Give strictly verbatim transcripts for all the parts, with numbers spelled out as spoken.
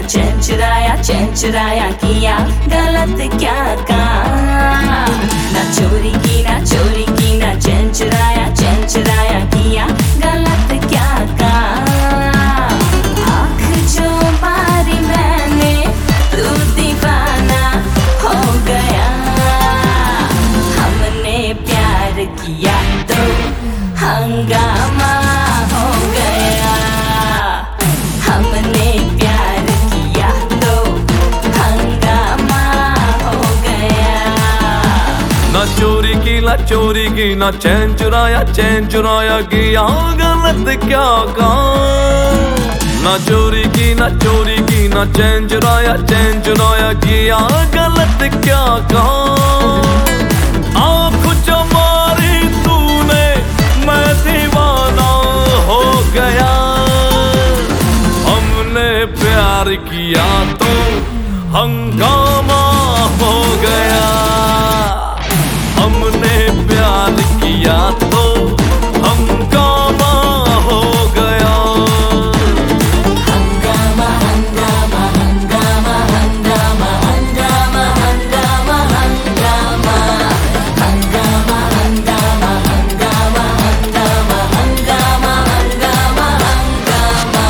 चैन चुराया चैन चुराया किया गलत क्या काम। ना चोरी की ना चोरी की ना चैन चुराया चैन चुराया किया गलत क्या काम। आँख जो मारी मैंने तू दीवाना हो गया। हमने प्यार किया तो हंगामा हो गया। हमने प्यार किया तो हंगामा हो गया। ना चोरी की ना चोरी की ना चैन चुराया चैन चुराया किया गलत क्या काम। ना चोरी की ना चोरी की ना चैन चुराया चैन चुराया किया गलत क्या काम। आँख जो मारी तूने मैं दीवाना हो गया। हमने प्यार किया तो हंगामा हो गया। हमने प्यार किया तो हंगामा हो गया। हंगामा हंगामा हंगामा हंगामा हंगामा हंगामा हंगामा हंगामा हंगामा हंगामा हंगामा हंगामा हंगामा हंगामा।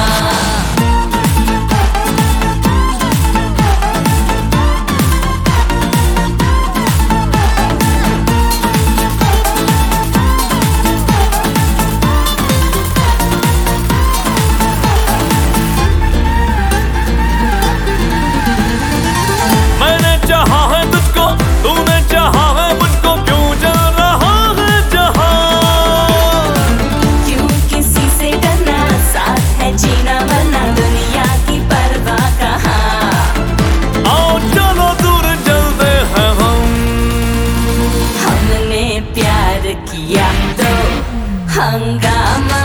मैंने चाहा है तुझको तूने चाहा है मुझको क्यों जल रहा है जहां। क्यों किसी से डरना साथ है जीना वरना दुनिया की परवाह कहाँ। आओ चलो दूर चलते हैं हम। हमने प्यार किया तो हंगामा